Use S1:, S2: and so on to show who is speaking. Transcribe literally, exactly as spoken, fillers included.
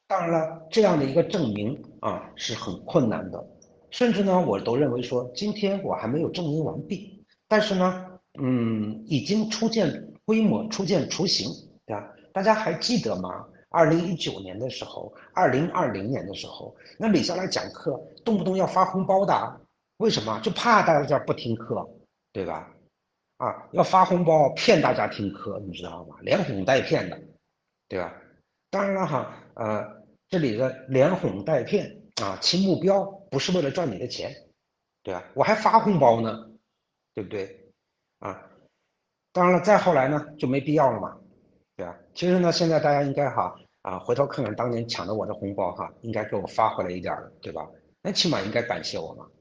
S1: 当然了，这样的一个证明啊是很困难的，甚至呢，我都认为说，今天我还没有证明完毕，但是呢，嗯，已经初见规模、初见雏形，对吧？大家还记得吗？二零一九年的时候，二零二零年的时候，那李笑来讲课，动不动要发红包的啊，为什么？就怕大家不听课，对吧？啊，要发红包骗大家听课，你知道吗？连哄带骗的，对吧？当然了哈，呃，这里的连哄带骗啊，其目标不是为了赚你的钱，对吧？我还发红包呢，对不对？啊，当然了，再后来呢就没必要了嘛，对吧？其实呢，现在大家应该哈啊，回头看看当年抢的我的红包哈，应该给我发回来一点儿，对吧？那起码应该感谢我嘛。